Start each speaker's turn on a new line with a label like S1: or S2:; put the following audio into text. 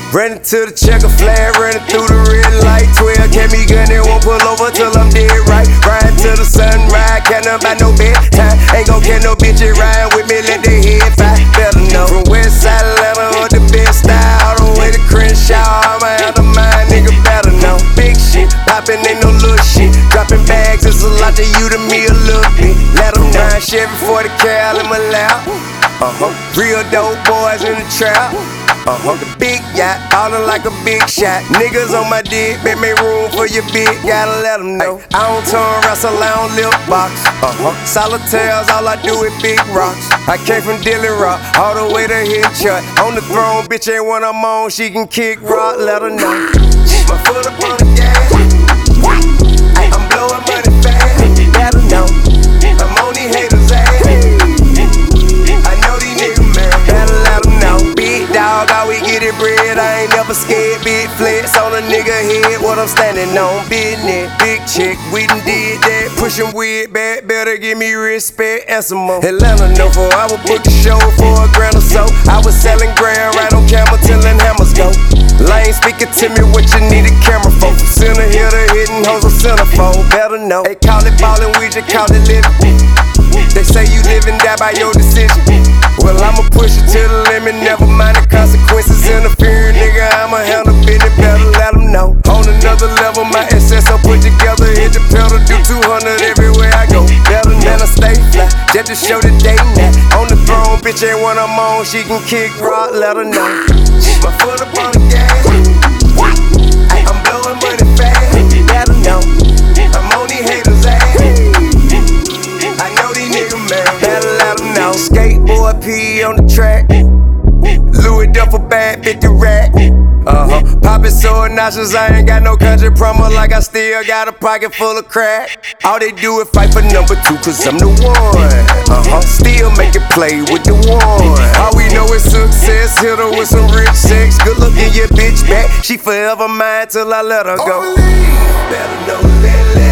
S1: Running to the checker flag, running through the red light. 12 kept me gun and won't pull over till I'm dead right. Riding to the sunrise, can't nothing about no bedtime. Ain't gon' catch no bitches riding with me, let their head fly. Better know. From west side Atlanta, the best style, all the way to Crenshaw. I'ma have the mind, nigga better know. Big shit, poppin' ain't no little shit. Dropping bags is a lot to you, to me a little bit. Let them ride Chevy 40 cal in my lap. Real dope boys in the trap. The big yacht, ballin' like a big shot. Niggas on my dick, make room for your bitch, gotta let them know. I don't turn wrestle, I don't lip box. Solitaires, all I do is big rocks. I came from Dilly Rock, all the way to Hitchut. On the throne, bitch ain't when I'm on, she can kick rock, let her know. My foot up on the gas, I'm blowing money fast, let her know. I'm on these haters' ass, I know these niggas, man, better let them know. Big dog, how we get it bread, I ain't never scared. Big flex on a nigga head, what I'm standing on. Business, big chick, we done did that. Pushing weird back, better give me respect and some more. Atlanta know for I would book a show for $1 or so. I was selling grand right on camera, tilling hammers go. Lane speaking to me what you need a camera for. From center here to hitting hoes on centerfold, better know. They call it ballin', we just call it living. They say you live and die by your decision. Well, I'ma push it to the limit, never mind the consequences. Interfering, nigga, I'ma handle business, better let them know. On another level, my SS I put together, hit the pedal, do 200 everywhere I go. Better than I stay fly, just to show the day now. On the throne, bitch ain't when I'm on, she can kick rock, let her know. My foot up on the gas, I'm blowing money fast, let her know. I'm on these haters' ass, I know these niggas, man, better let them know. Skateboard P on the track, Louis Duffel bag, 50 rack. Poppin' so obnoxious, I ain't got no country promo, like I still got a pocket full of crack. All they do is fight for number 2, cause I'm the one. Still make it play with the one. All we know is success, hit her with some rich sex. Good looking your bitch back, she forever mine till I let her go. Better know that.